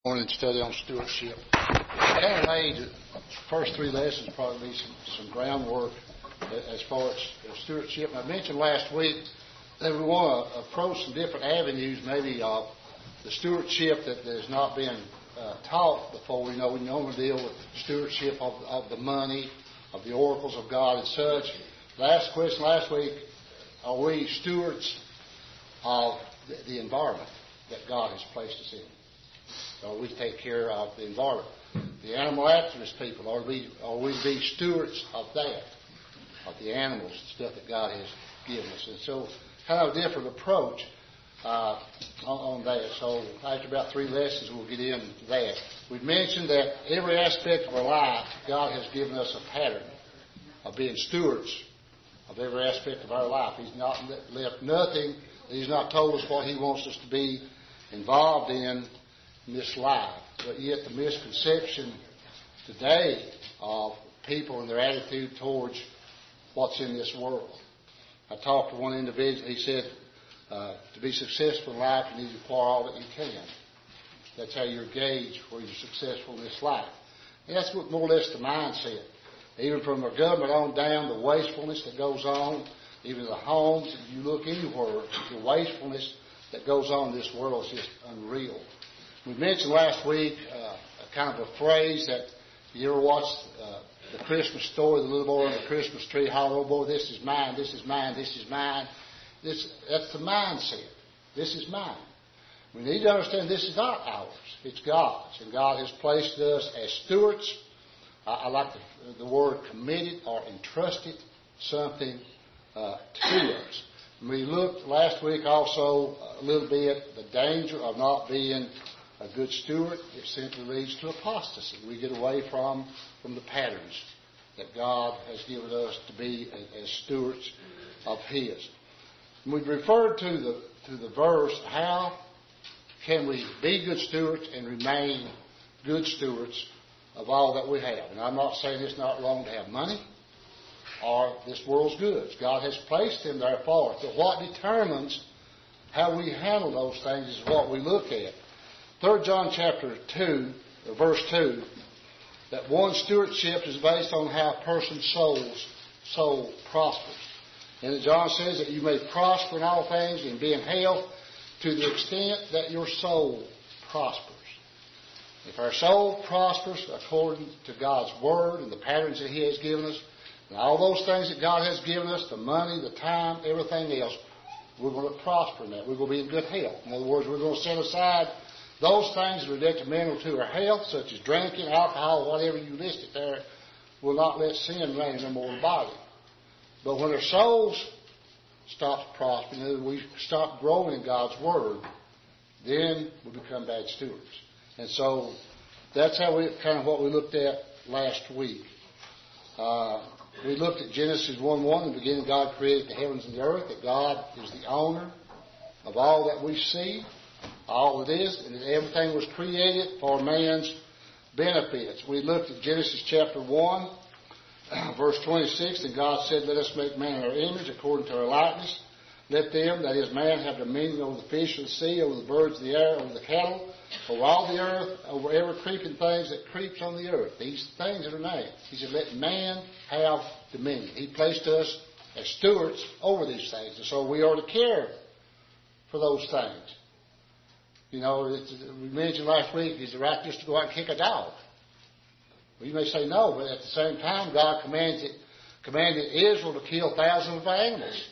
Morning study on stewardship. Aaron laid the first three lessons probably be some groundwork as far as stewardship. And I mentioned last week that we want to approach some different avenues, maybe of the stewardship that has not been taught before. We normally deal with stewardship of the money, of the oracles of God and such. Last question last week: are we stewards of the environment that God has placed us in? So we take care of the environment. The animal activist people, are we be stewards of that, of the animals, stuff that God has given us? And so kind of a different approach on that. So after about three lessons, we'll get into that. We've mentioned that every aspect of our life, God has given us a pattern of being stewards of every aspect of our life. He's not left nothing. He's not told us what He wants us to be involved in this life. But yet the misconception today of people and their attitude towards what's in this world. I talked to one individual. He said, to be successful in life, you need to acquire all that you can. That's how you're gauged where you're successful in this life. And that's what more or less the mindset. Even from our government on down, the wastefulness that goes on, even the homes, if you look anywhere, the wastefulness that goes on in this world is just unreal. We mentioned last week a kind of a phrase that you ever watched the Christmas story, the little boy on the Christmas tree, holler, "Oh boy, this is mine, this is mine, this is mine." That's the mindset. This is mine. We need to understand this is not ours. It's God's. And God has placed us as stewards. I like the word committed or entrusted something to us. We looked last week also a little bit the danger of not being a good steward. It simply leads to apostasy. We get away from the patterns that God has given us to be as stewards of His. And we've referred to the verse, how can we be good stewards and remain good stewards of all that we have? And I'm not saying it's not wrong to have money or this world's goods. God has placed them there for us. But what determines how we handle those things is what we look at. 3 John chapter 2, verse 2, that one stewardship is based on how a person's soul prospers. And John says that you may prosper in all things and be in health to the extent that your soul prospers. If our soul prospers according to God's Word and the patterns that He has given us, and all those things that God has given us, the money, the time, everything else, we're going to prosper in that. We're going to be in good health. In other words, we're going to set aside those things that are detrimental to our health, such as drinking, alcohol, whatever you listed there, will not let sin reign in our mortal body. But when our souls stop prospering, we stop growing in God's Word, then we become bad stewards. And so that's how what we looked at last week. We looked at Genesis 1:1. In the beginning, God created the heavens and the earth, that God is the owner of all that we see, all it is, and that everything was created for man's benefits. We looked at Genesis chapter 1, verse 26, and God said, "Let us make man in our image, according to our likeness. Let them," that is man, "have dominion over the fish of the sea, over the birds of the air, over the cattle, over all the earth, over every creeping thing that creeps on the earth." These things that are named. He said, let man have dominion. He placed us as stewards over these things. And so we are to care for those things. You know, we mentioned last week, is it right just to go out and kick a dog? Well, you may say no, but at the same time, God commanded Israel to kill thousands of animals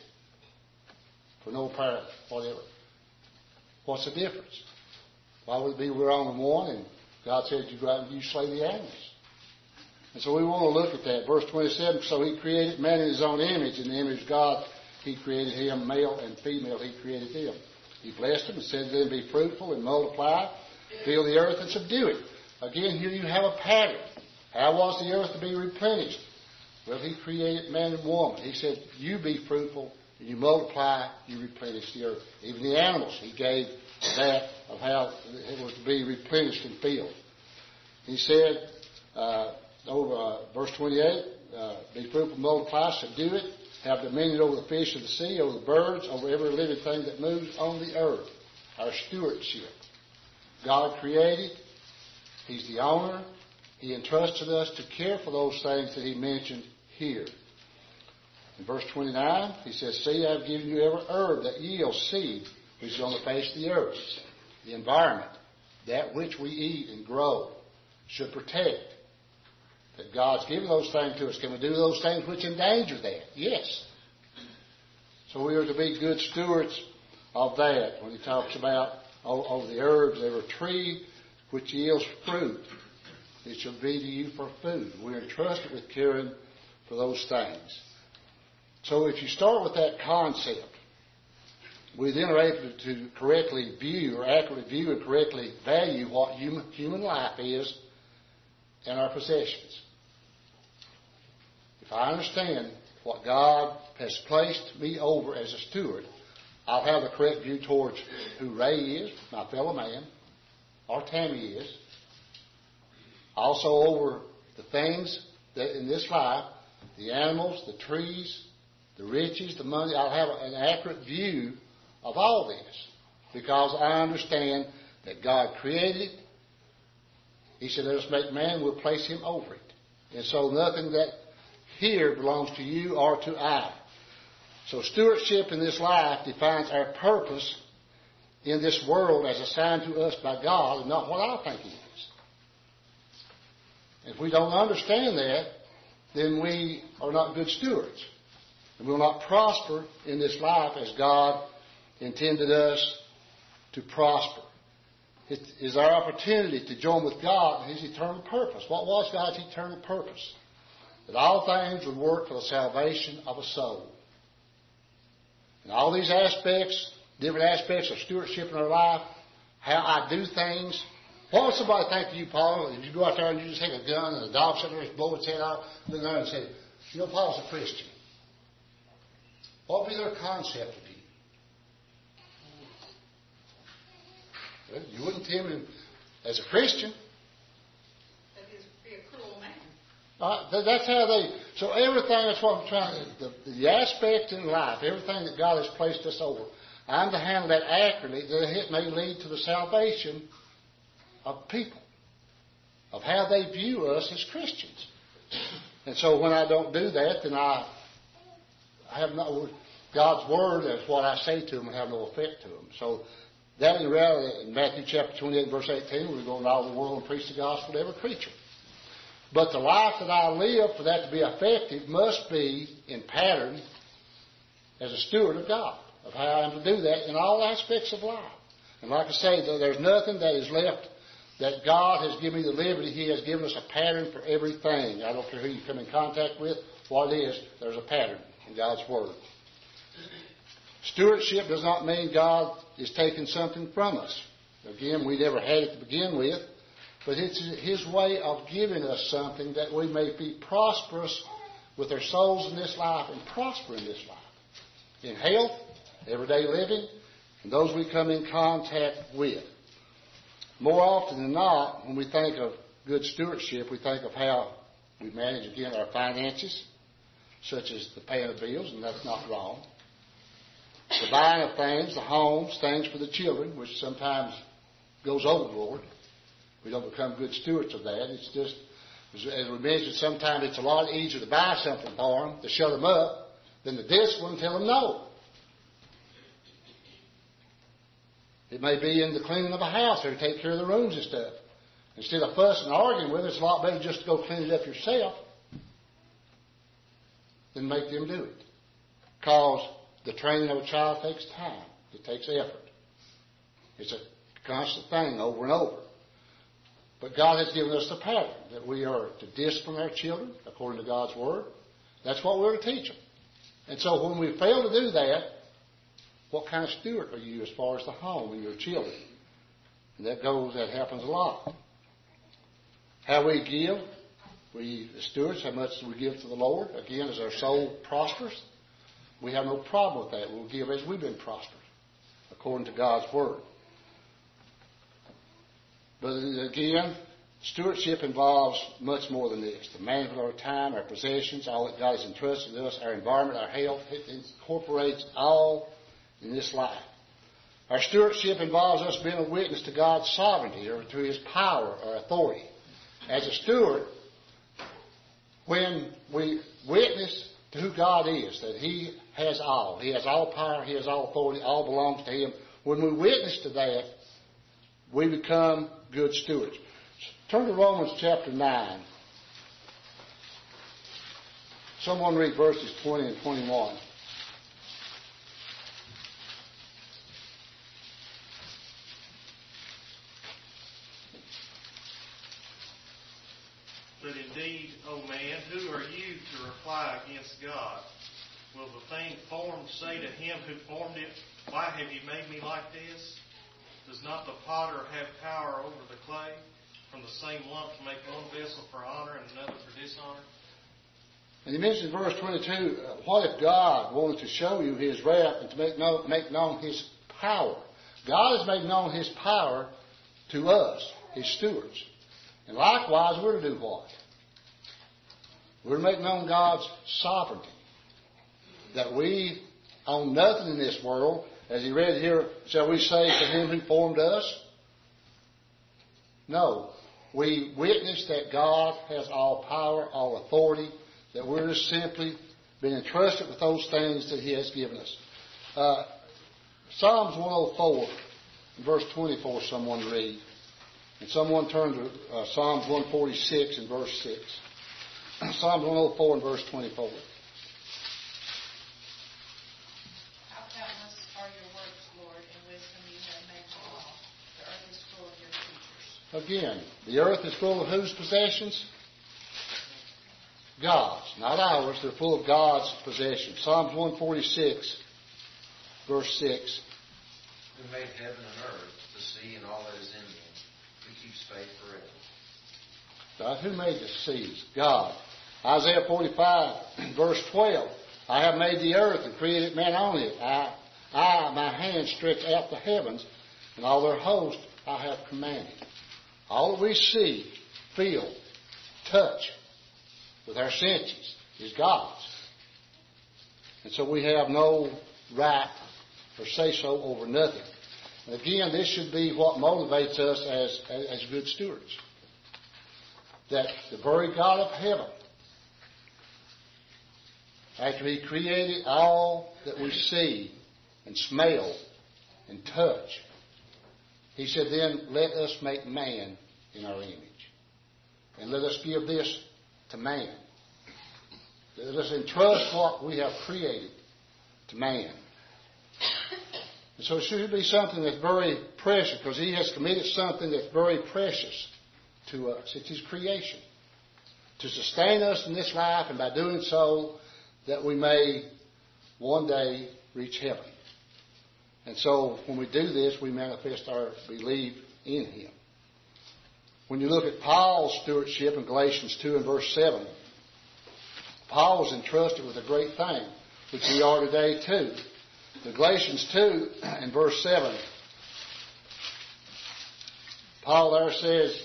for no apparent whatever. What's the difference? Why would it be we're on one and God said you go out and you slay the animals? And so we want to look at that. Verse 27, so He created man in His own image. In the image of God, He created him, male and female, He created them. He blessed them and said to them, "Be fruitful and multiply, fill the earth and subdue it." Again, here you have a pattern. How was the earth to be replenished? Well, He created man and woman. He said, you be fruitful, and you multiply, you replenish the earth. Even the animals, He gave that of how it was to be replenished and filled. He said, verse 28, "Be fruitful, multiply, subdue it. Have dominion over the fish of the sea, over the birds, over every living thing that moves on the earth." Our stewardship. God created, He's the owner. He entrusted us to care for those things that he mentioned here. In verse 29, he says, "See, I have given you every herb that yields seed, which is on the face of the earth." The environment, that which we eat and grow, should protect. That God's given those things to us. Can we do those things which endanger that? Yes. So we are to be good stewards of that. When he talks about over the herbs, every tree which yields fruit, it shall be to you for food. We are entrusted with caring for those things. So if you start with that concept, we then are able to correctly view or accurately view and correctly value what human life is and our possessions. If I understand what God has placed me over as a steward, I'll have the correct view towards who Ray is, my fellow man, or Tammy is. Also over the things that in this life, the animals, the trees, the riches, the money. I'll have an accurate view of all this because I understand that God created it. He said, "Let us make man, we'll place him over it." And so nothing that here belongs to you or to I. So stewardship in this life defines our purpose in this world as assigned to us by God and not what I think it is. If we don't understand that, then we are not good stewards. And we will not prosper in this life as God intended us to prosper. It is our opportunity to join with God in His eternal purpose. What was God's eternal purpose? That all things would work for the salvation of a soul. And all these aspects, different aspects of stewardship in our life, how I do things. What would somebody think of you, Paul, if you go out there and you just take a gun and a dog sitting there blow its head off, look there and say, "You know, Paul's a Christian." What would be their concept of you? Well, you wouldn't tell him as a Christian. That is be a cruel man. That's how they. So everything. That's what I'm trying to. The aspect in life, everything that God has placed us over, I'm to handle that accurately. That it may lead to the salvation of people, of how they view us as Christians. And so when I don't do that, then I have no. God's word is what I say to them and have no effect to them. So that in reality, in Matthew chapter 28, verse 18, we're going to all the world and preach the gospel to every creature. But the life that I live, for that to be effective, must be in pattern as a steward of God, of how I am to do that in all aspects of life. And like I say, there's nothing that is left that God has given me the liberty. He has given us a pattern for everything. I don't care who you come in contact with, what it is, there's a pattern in God's word. Stewardship does not mean God is taking something from us. Again, we never had it to begin with, but it's His way of giving us something that we may be prosperous with our souls in this life and prosper in this life. In health, everyday living, and those we come in contact with. More often than not, when we think of good stewardship, we think of how we manage, again, our finances, such as the paying of bills, and that's not wrong. The buying of things, the homes, things for the children, which sometimes goes overboard. We don't become good stewards of that. It's just, as we mentioned, sometimes it's a lot easier to buy something for them, to shut them up, than to discipline and tell them no. It may be in the cleaning of a house or to take care of the rooms and stuff. Instead of fussing and arguing with it, it's a lot better just to go clean it up yourself than make them do it. Because the training of a child takes time. It takes effort. It's a constant thing over and over. But God has given us the pattern that we are to discipline our children according to God's Word. That's what we're to teach them. And so when we fail to do that, what kind of steward are you as far as the home and your children? And that happens a lot. How we give, we as stewards, how much do we give to the Lord? Again, as our soul prospers, we have no problem with that. We'll give as we've been prospered, according to God's Word. But again, stewardship involves much more than this. The management of our time, our possessions, all that God has entrusted to us, our environment, our health, it incorporates all in this life. Our stewardship involves us being a witness to God's sovereignty or to His power or authority. As a steward, when we witness to who God is, that He has all power, He has all authority, all belongs to Him. When we witness to that, we become good stewards. Turn to Romans chapter 9. Someone read verses 20 and 21. But indeed, O man, who are you to reply against God? Will the thing formed say to him who formed it, why have you made me like this? Does not the potter have power over the clay, from the same lump to make one vessel for honor and another for dishonor? And he mentions in verse 22, what if God wanted to show you His wrath and to make known His power? God has made known His power to us, His stewards. And likewise, we're to do what? We're to make known God's sovereignty. That we own nothing in this world. As he read here, shall we say to Him who formed us? No. We witness that God has all power, all authority, that we're just simply been entrusted with those things that He has given us. Psalms 104, verse 24, someone read. And someone turn to Psalms 146 and verse 6. Psalms 104 and verse 24. How countless are your works, Lord, in wisdom you have made them all. The earth is full of your creatures. Again, the earth is full of whose possessions? God's, not ours. They're full of God's possessions. Psalms 146, verse 6. Who made heaven and earth, the sea and all that is in them, who keeps faith forever. God, who made the seas? God. Isaiah 45, verse 12. I have made the earth and created man on it. My hand stretched out the heavens, and all their host I have commanded. All that we see, feel, touch with our senses is God's. And so we have no right or say-so over nothing. And again, this should be what motivates us as good stewards. That the very God of heaven, after He created all that we see and smell and touch, He said, then let us make man in our image. And let us give this to man. Let us entrust what we have created to man. And so it should be something that's very precious, because He has committed something that's very precious to us. It's His creation. To sustain us in this life, and by doing so, that we may one day reach heaven. And so when we do this, we manifest our belief in Him. When you look at Paul's stewardship in Galatians 2 and verse 7, Paul was entrusted with a great thing, which we are today too. In Galatians 2 and verse 7, Paul there says,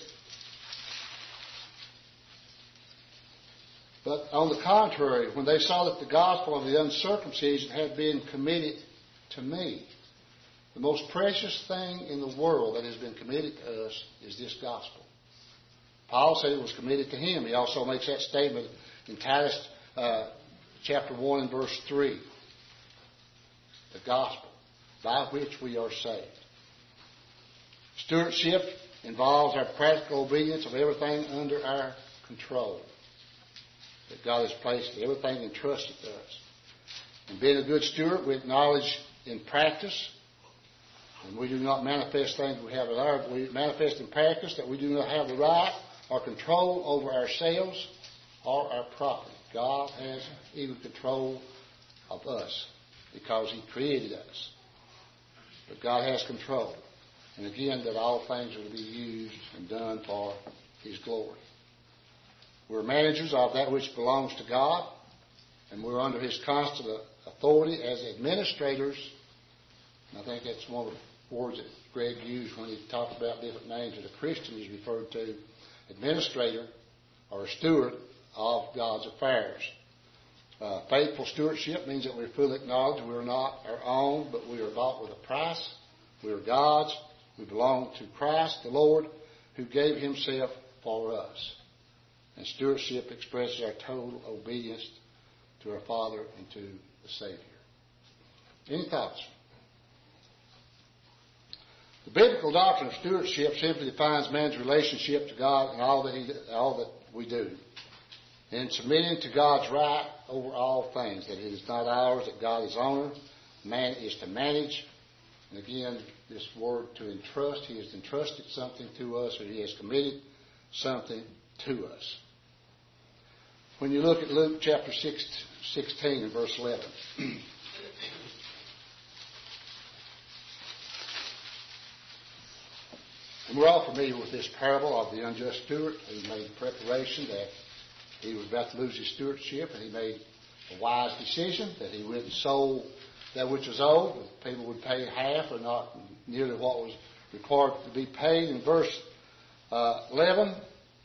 but on the contrary, when they saw that the gospel of the uncircumcision had been committed to me, the most precious thing in the world that has been committed to us is this gospel. Paul said it was committed to him. He also makes that statement in Titus chapter 1 and verse 3. The gospel by which we are saved. Stewardship involves our practical obedience of everything under our control that God has placed, everything entrusted to us. And being a good steward, we acknowledge in practice, and we do not manifest things we have we manifest in practice that we do not have the right or control over ourselves or our property. God has even control of us because He created us. But God has control. And again, that all things are to be used and done for His glory. We're managers of that which belongs to God, and we're under His constant authority as administrators. And I think that's one of the words that Greg used when he talked about different names that a Christian is referred to. Administrator or a steward of God's affairs. Faithful stewardship means that we fully acknowledge we are not our own, but we are bought with a price We are God's. We belong to Christ the Lord, who gave himself for us. And stewardship expresses our total obedience to our Father and to the Savior. Any thoughts? The biblical doctrine of stewardship simply defines man's relationship to God and all that we do. And submitting to God's right over all things, that it is not ours, that God is owner, man is to manage. And again, this word to entrust, he has entrusted something to us, or he has committed something to us. When you look at Luke chapter 16 and verse 11. And we're all familiar with this parable of the unjust steward who made preparation that he was about to lose his stewardship, and he made a wise decision that he went and sold that which was owed. People would pay half or not nearly what was required to be paid. In verse 11,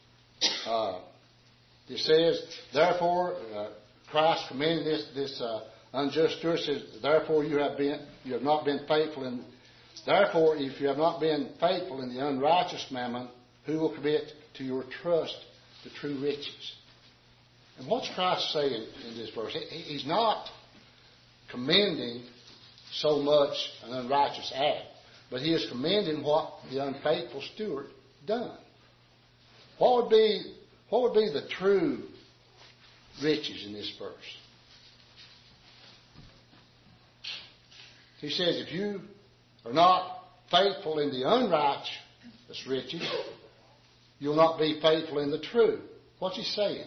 it says, therefore, Christ commended this unjust steward, says, therefore you have not been faithful in. Therefore, if you have not been faithful in the unrighteous mammon, who will commit to your trust the true riches? And what's Christ saying in this verse? He's not commending so much an unrighteous act, but he is commending what the unfaithful steward done. What would be the true riches in this verse? He says, if you are not faithful in the unrighteous riches, you'll not be faithful in the true. What's he saying?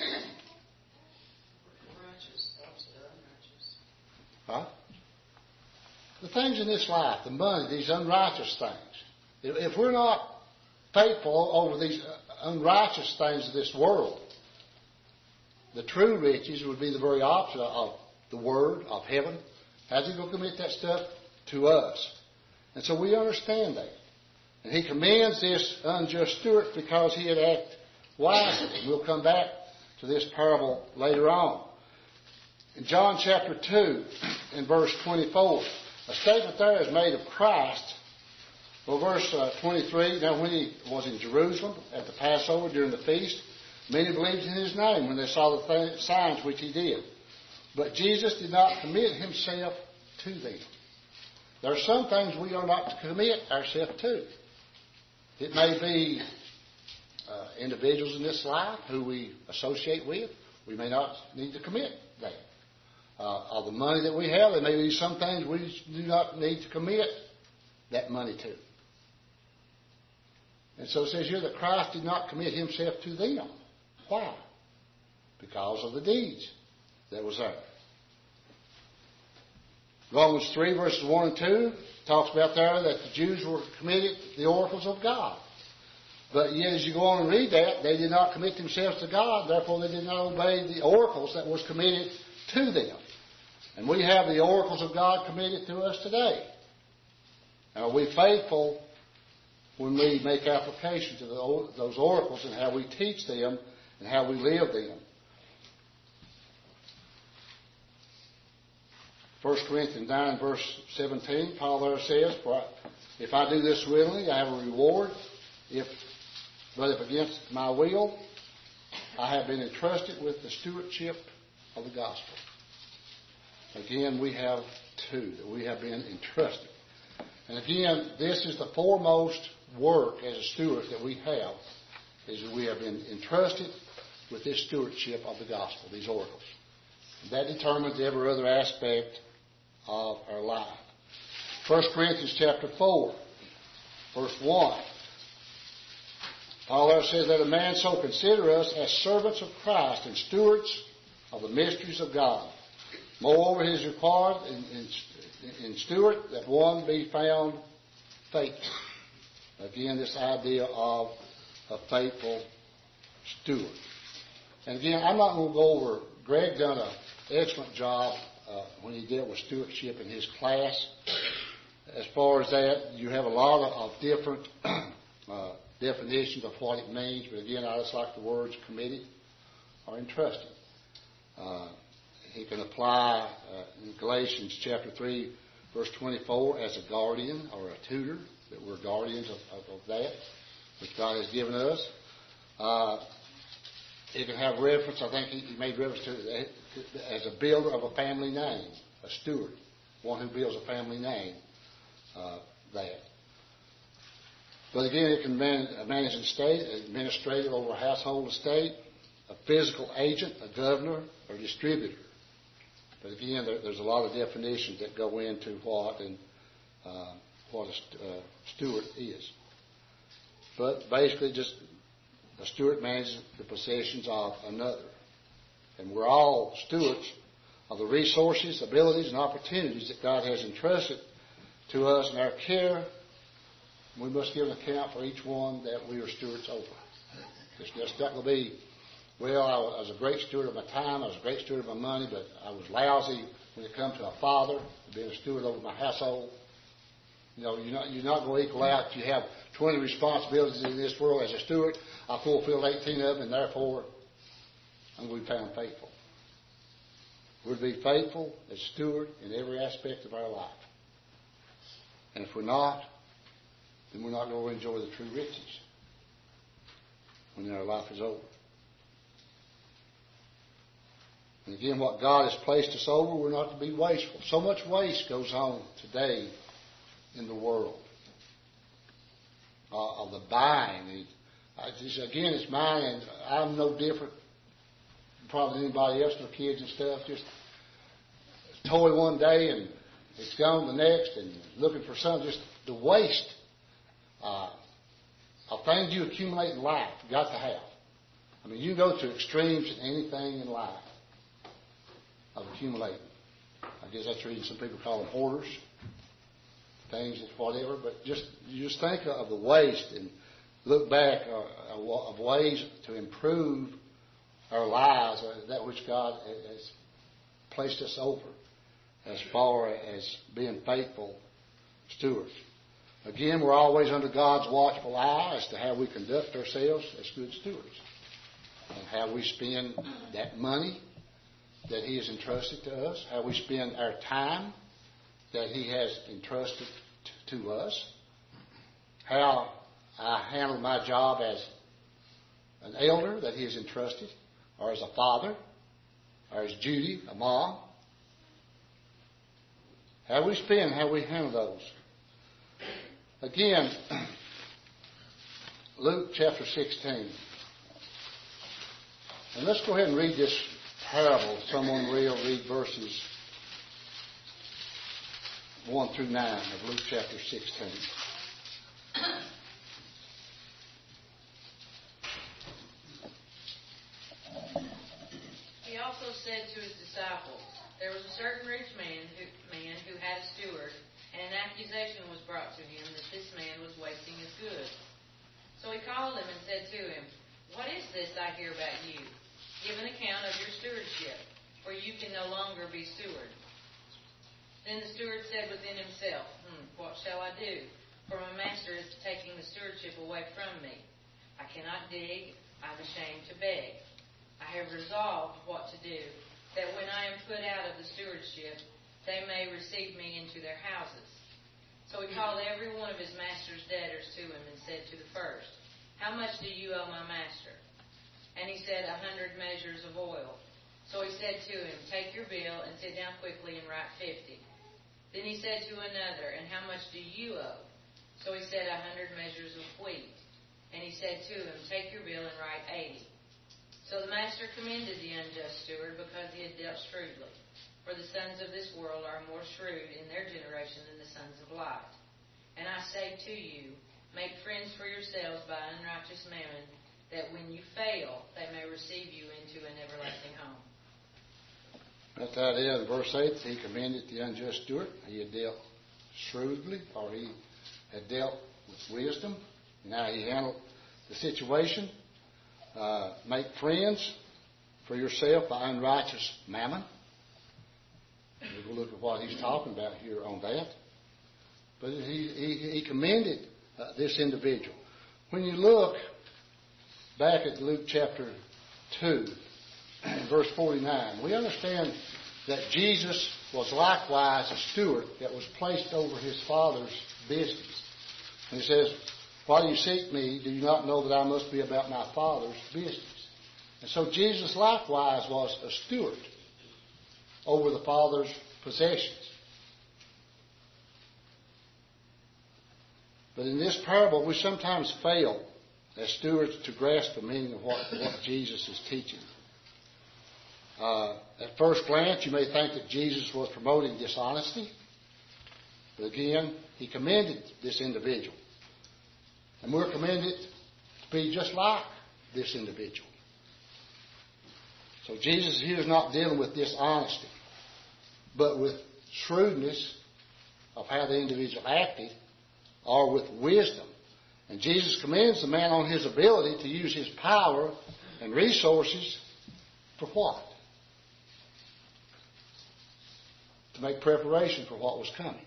Huh? The things in this life, the money, these unrighteous things. If we're not faithful over these unrighteous things of this world, the true riches would be the very opposite of the Word, of heaven. How's he going to commit that stuff to us? And so we understand that. And he commends this unjust steward because he had acted wisely. And we'll come back to this parable later on. In John chapter 2, in verse 24, a statement there is made of Christ. Well, verse 23, now when he was in Jerusalem at the Passover during the feast, many believed in his name when they saw the signs which he did. But Jesus did not commit himself to them. There are some things we are not to commit ourselves to. It may be individuals in this life who we associate with. We may not need to commit that. Of the money that we have, there may be some things we do not need to commit that money to. And so it says here that Christ did not commit himself to them. Why? Because of the deeds that was there. Romans 3 verses 1 and 2 talks about there that the Jews were committed the oracles of God. But yet as you go on and read that, they did not commit themselves to God, therefore they did not obey the oracles that was committed to them. And we have the oracles of God committed to us today. And are we faithful when we make application to those oracles and how we teach them and how we live them? 1 Corinthians 9 verse 17, Paul there says, for if I do this willingly, I have a reward. But if against my will, I have been entrusted with the stewardship of the gospel. Again, we have two that we have been entrusted. And again, this is the foremost work as a steward that we have, is that we have been entrusted with this stewardship of the gospel, these oracles. And that determines every other aspect of our life. 1 Corinthians chapter 4, verse 1. Paul there says, let a man so consider us as servants of Christ and stewards of the mysteries of God. Moreover, it is required in steward that one be found faithful. Again, this idea of a faithful steward. And again, I'm not going to go over, Greg done an excellent job when he dealt with stewardship in his class. As far as that, you have a lot of different definitions of what it means. But again, I just like the words committed or entrusted. He can apply in Galatians chapter 3, Verse 24, as a guardian or a tutor, that we're guardians of that, which God has given us. It can have reference, I think he made reference to it as a builder of a family name, a steward, one who builds a family name, that. But again, it can manage an estate, administrator over a household estate, a physical agent, a governor, or distributor. But again, there's a lot of definitions that go into what a steward is. But basically, just a steward manages the possessions of another. And we're all stewards of the resources, abilities, and opportunities that God has entrusted to us in our care. We must give an account for each one that we are stewards over. It's just not going to be, well, I was a great steward of my time, I was a great steward of my money, but I was lousy when it comes to a father, being a steward over my household. You know, you're not going to equal out. You have 20 responsibilities in this world as a steward. I fulfilled 18 of them, and therefore I'm going to be found faithful. We're to be faithful as steward in every aspect of our life. And if we're not, then we're not going to enjoy the true riches when our life is over. And again, what God has placed us over, we're not to be wasteful. So much waste goes on today in the world of the buying. Again, it's mine, and I'm no different probably than anybody else, their kids and stuff. Just a toy one day and it's gone the next, and looking for something. Just the waste of things you accumulate in life, you got to have. I mean, you go to extremes in anything in life of accumulating. I guess that's the reason some people call them hoarders, things and whatever. But you just think of the waste and look back of ways to improve our lives, that which God has placed us over, as far as being faithful stewards. Again, we're always under God's watchful eye as to how we conduct ourselves as good stewards, and how we spend that money that He has entrusted to us, how we spend our time that He has entrusted to us, how I handle my job as an elder that He has entrusted, or as a father, or as Judy, a mom. How we spend, how we handle those. Again, Luke chapter 16. And let's go ahead and read this parable. Someone will read verses 1 through 9 of Luke chapter 16. He also said to his disciples, there was a certain rich man who had a steward, and an accusation was brought to him that this man was wasting his goods. So he called him and said to him, what is this I hear about you? Give an account of your stewardship, for you can no longer be steward. Then the steward said within himself, what shall I do? For my master is taking the stewardship away from me. I cannot dig, I'm ashamed to beg. I have resolved what to do, that when I am put out of the stewardship, they may receive me into their houses. So he called every one of his master's debtors to him and said to the first, how much do you owe my master? And he said, 100 measures of oil. So he said to him, take your bill and sit down quickly and write 50. Then he said to another, and how much do you owe? So he said, 100 measures of wheat. And he said to him, take your bill and write 80. So the master commended the unjust steward because he had dealt shrewdly. For the sons of this world are more shrewd in their generation than the sons of light. And I say to you, make friends for yourselves by unrighteous mammon, that when you fail, they may receive you into an everlasting home. That's how it is in verse 8. He commended the unjust steward. He had dealt shrewdly, or he had dealt with wisdom. Now he handled the situation. Make friends for yourself by unrighteous mammon. We'll look at what he's talking about here on that. But he commended this individual. When you look back at Luke chapter 2, verse 49, we understand that Jesus was likewise a steward that was placed over his Father's business. And he says, "While you seek me, do you not know that I must be about my Father's business?" And so Jesus likewise was a steward over the Father's possessions. But in this parable, we sometimes fail as stewards to grasp the meaning of what Jesus is teaching. At first glance, you may think that Jesus was promoting dishonesty. But again, he commended this individual. And we're commended to be just like this individual. So Jesus here is not dealing with dishonesty, but with shrewdness of how the individual acted, or with wisdom. And Jesus commends the man on his ability to use his power and resources for what? To make preparation for what was coming.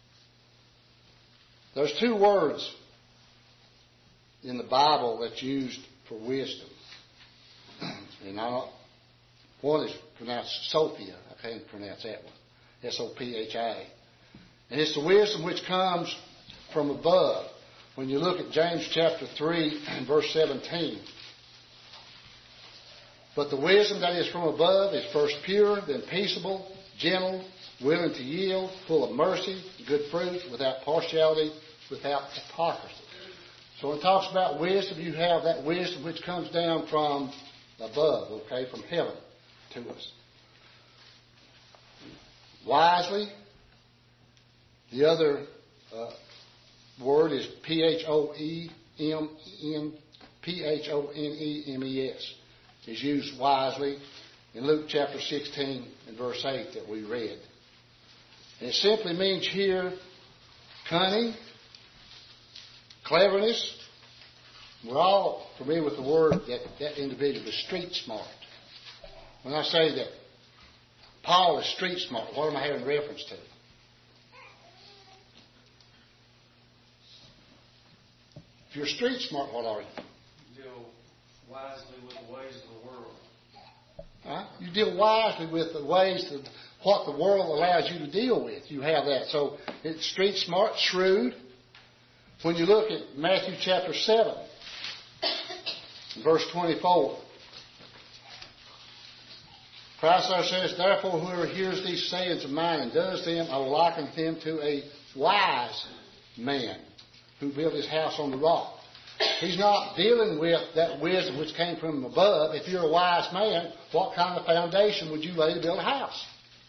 There's two words in the Bible that's used for wisdom. And one is pronounced Sophia. I can't pronounce that one. S-O-P-H-I-A. And it's the wisdom which comes from above. When you look at James chapter 3 and verse 17. But the wisdom that is from above is first pure, then peaceable, gentle, willing to yield, full of mercy, good fruit, without partiality, without hypocrisy. So when it talks about wisdom, you have that wisdom which comes down from above, okay, from heaven to us. Wisely, the other word is P-H-O-N-E-M-E-S. Is used wisely in Luke chapter 16 and verse 8 that we read. And it simply means here cunning, cleverness. We're all familiar with the word that individual is street smart. When I say that Paul is street smart, what am I having reference to? If you're street smart, what are you? Deal wisely with the ways of the world. Huh? You deal wisely with the ways of what the world allows you to deal with. You have that. So it's street smart, shrewd. When you look at Matthew chapter 7, verse 24, Christ there says, "Therefore whoever hears these sayings of mine and does them, I will liken him to a wise man who built his house on the rock." He's not dealing with that wisdom which came from above. If you're a wise man, what kind of foundation would you lay to build a house?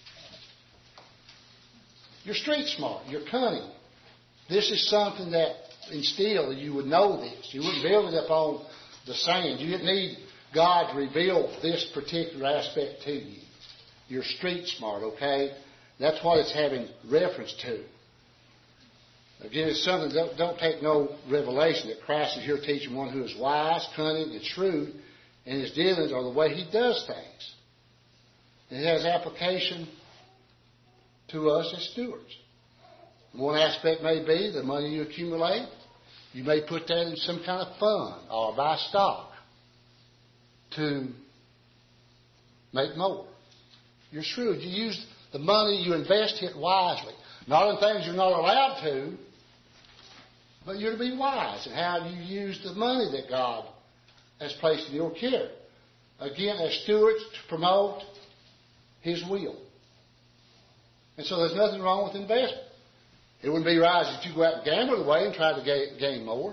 You're street smart. You're cunning. This is something that instilled, you would know this. You wouldn't build it upon the sand. You didn't need God to reveal this particular aspect to you. You're street smart, okay? That's what it's having reference to. Again, it's something, don't take no revelation that Christ is here teaching one who is wise, cunning, and shrewd, and his dealings are the way he does things. And it has application to us as stewards. One aspect may be the money you accumulate. You may put that in some kind of fund or buy stock to make more. You're shrewd. You use the money, you invest it wisely. Not in things you're not allowed to, but you're to be wise in how you use the money that God has placed in your care. Again, as stewards, to promote His will. And so there's nothing wrong with investment. It wouldn't be right that you go out and gamble away and try to gain more.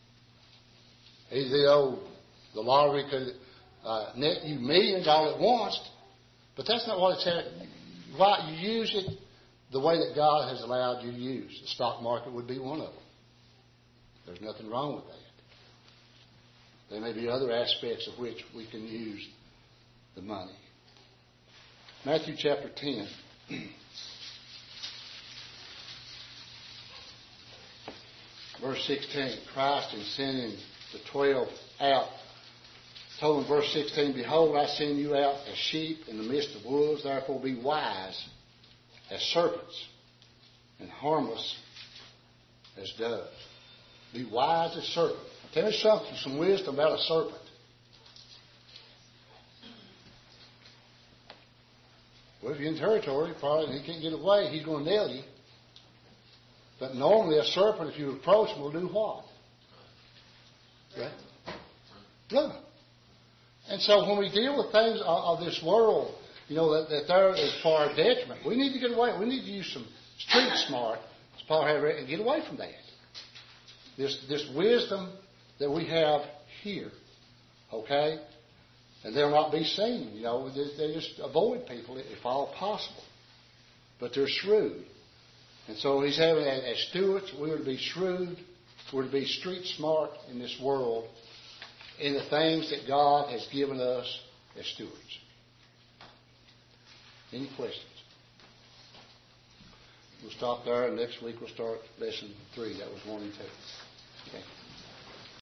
The lottery could net you millions all at once, but that's not what it's at. Why you use it the way that God has allowed you to use. The stock market would be one of them. There's nothing wrong with that. There may be other aspects of which we can use the money. Matthew chapter 10. Verse 16, Christ in sending the 12 out, told in verse 16, "Behold, I send you out as sheep in the midst of wolves, therefore be wise as serpents and harmless as doves." Be wise as serpents. Tell me some wisdom about a serpent. Well, if you're in territory, probably he can't get away, he's going to nail you. But normally a serpent, if you approach him, will do what? Right? No. And so when we deal with things of this world, that there is for our detriment, we need to get away. We need to use some street smart, as Paul had read, and get away from that. This wisdom that we have here, okay? And they'll not be seen, They just avoid people if all possible. But they're shrewd. And so he's having, as stewards, we are to be shrewd. We're to be street smart in this world in the things that God has given us as stewards. Any questions? We'll stop there, and next week we'll start lesson 3. That was 1 and 2. Okay.